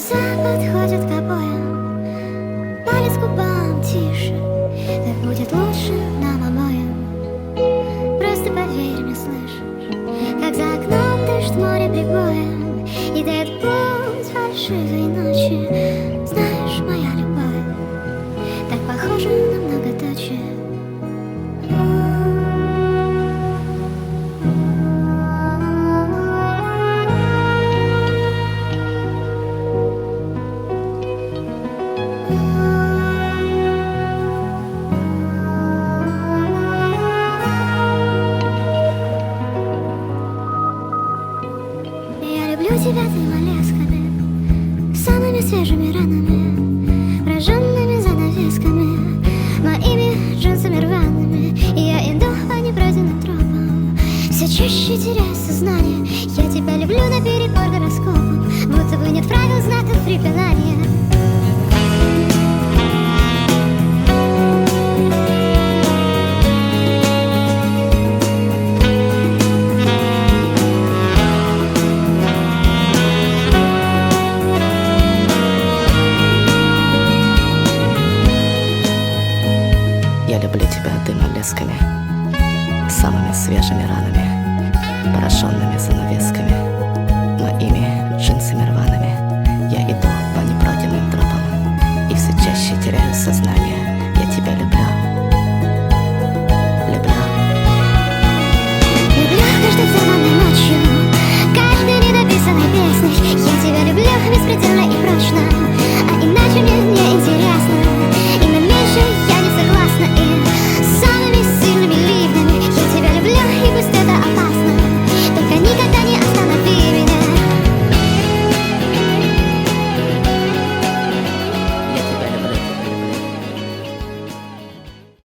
Глаза подходят к обоям, палец к губам тише. Так будет лучше нам обоим. Просто поверь мне, слышишь, как за окном дышит море прибоем и дает путь фальшивой ночи. Знаешь, моя любовь так похожа на многоточие. Я люблю тебя твоими ласками, самыми свежими ранами, прожженными занавесками, моими джинсами рваными. И я иду по непройденным тропам, все чаще теряю сознание. Я тебя люблю наперекор гороскопам, будто бы нет правил, знаков препинания. Я люблю тебя дымолесками, самыми свежими ранами, пораженными занавесками, моими джинсами рваными. Я иду по непройденным тропам и все чаще теряю сознание.